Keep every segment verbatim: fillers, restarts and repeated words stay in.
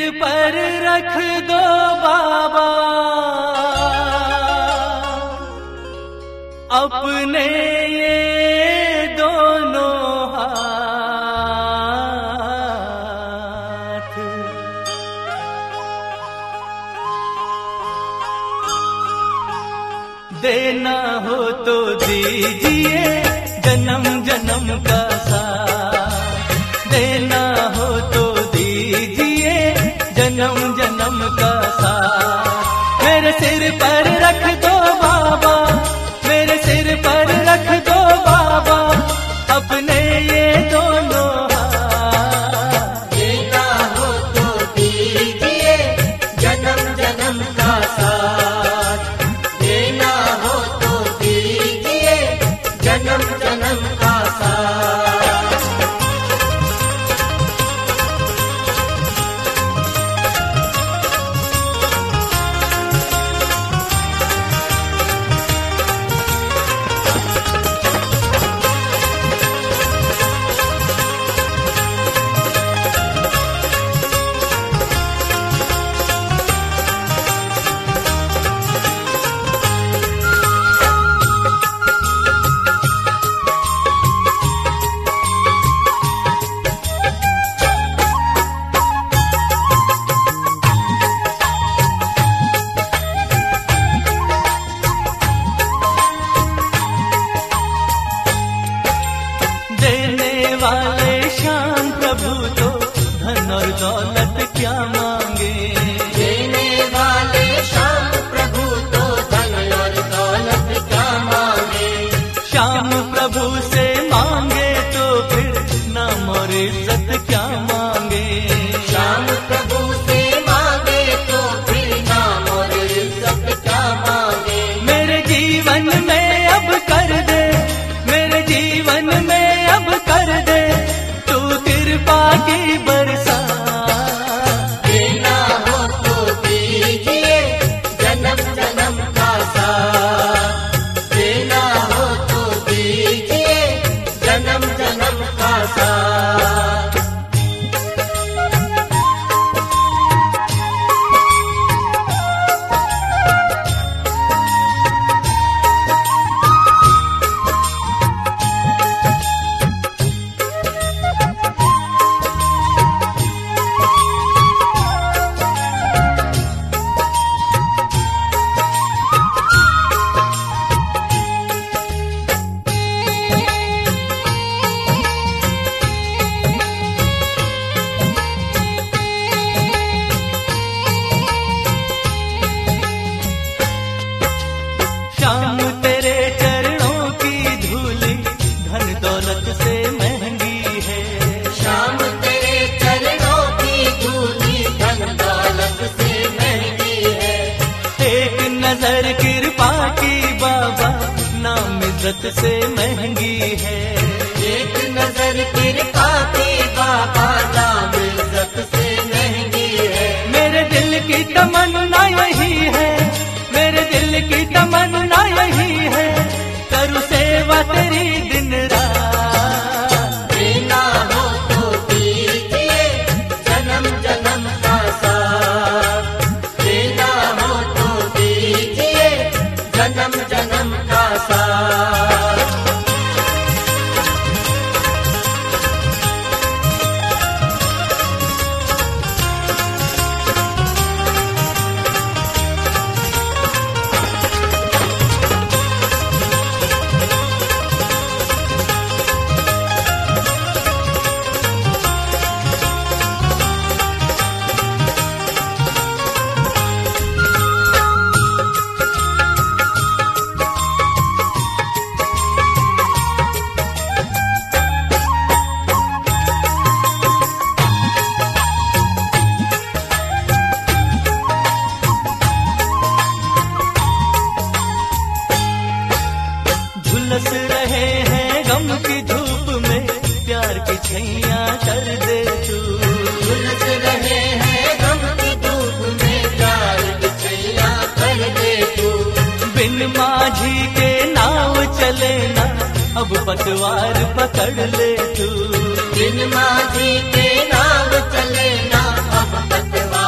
पर रख दो बाबा अपने ये दोनों हाथ। देना हो तो दीजिए जन्म जन्म का साथ, देना हो तो दीजिए जन्म जन्म का साथ। मेरे सिर पर रख दो बाबा, मेरे सिर पर रख दो बाबा अपने ये दोनों हाथ। देना हो तो दीजिए जन्म जन्म का साथ, देना हो तो दीजिए जन्म जन्म का साथ। वाले श्याम प्रभु तो धन और दौलत क्या मांगे, देने वाले श्याम प्रभु तो धन और दौलत क्या मांगे। श्याम प्रभु से मांगे तो फिर नाम और इज्जत क्या मांगे, श्याम प्रभु से मांगे तो फिर नाम और इज्जत क्या मांगे। मेरे जीवन में अब कर दे, मेरे जीवन में अब कर दे तू कृपा की बरसात। देना हो तो दीजिए जन्म जन्म का साथ, देना हो तो दीजिए जन्म जन्म का साथ। श्याम तेरे चरणों की धूली धन दौलत से महंगी है, श्याम तेरे चरणों की धूली धन दौलत से महंगी है। एक नजर कृपा की बाबा नाम इज्जत से महंगी है, एक नजर कृपा की बाबा नाम इज्जत से महंगी है। मेरे दिल की तमन्ना यही है, मेरे दिल की तमन्ना यही है करूँ सेवा तेरी दिन रात। देना हो तो दीजिए जन्म जन्म का साथ, देना हो तो दीजिए जन्म जन्म का साथ। झुलस रहे हैं गम की धूप में प्यार की छैया कर दे तू, झुलस रहे हैं गम की धूप में प्यार की छैया कर दे तू। बिन माझी के नाव चले ना अब पतवार पकड़ ले तू, बिन माझी के नाव चले ना अब पतवार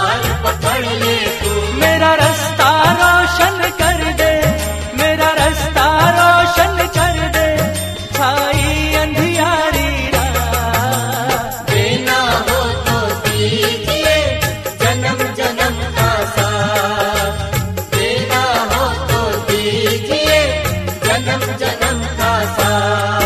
पकड़ ले तू, मेरा रास्ता रोशन कर दे, मेरा रास्ता रोशन कर दे, छाई अंधियारी रात। देना हो तो दीजिए जन्म जन्म का साथ, देना हो तो दीजिए जन्म जन्म का साथ।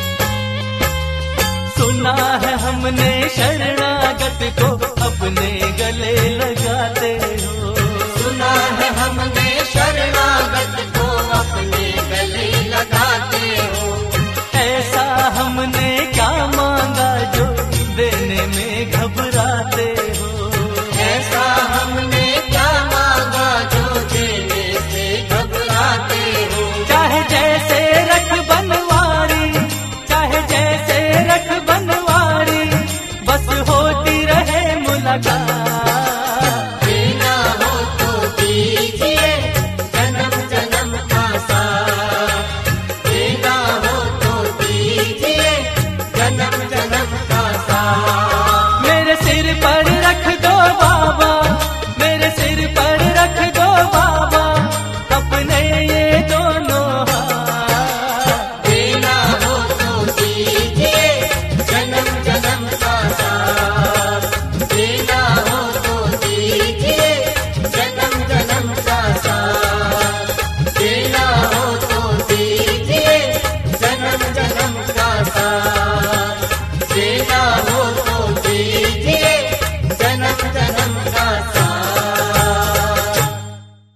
सुना है हमने शरणागत को अपने